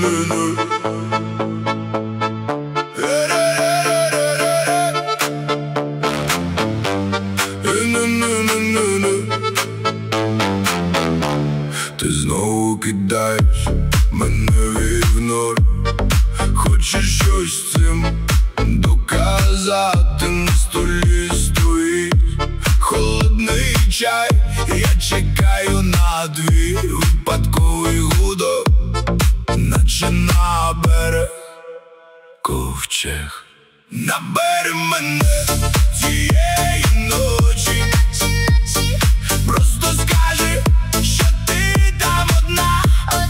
Ти знову кидаєш мене в ігнор. Хочеш щось цим доказати? На столі стоїть холодний чай. Я чекаю на твій випадковий гудок, наче на берег ковчег. Набери мене цієї ночі, просто скажи, що ти там одна.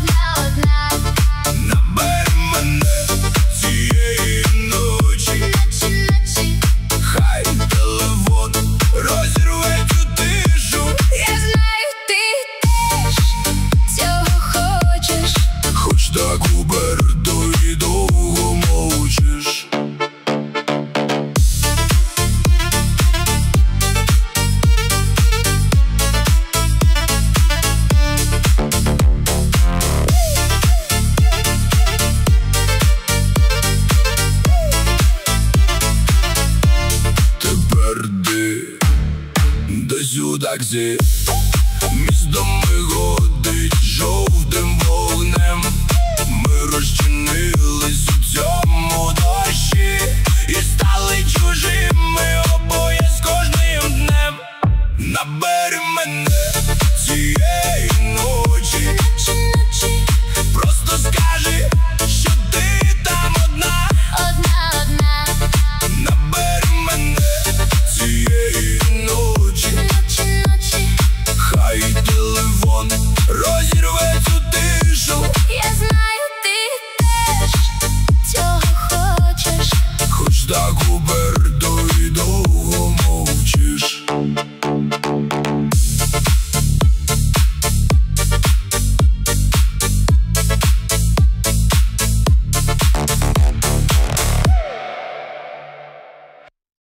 Набери мене цієї ночі, хай телефон розірве цю тишу. Я знаю, ти теж цього хочеш. Хоч так уперто і довго мовчиш. Тепер ти десь у таксі, місто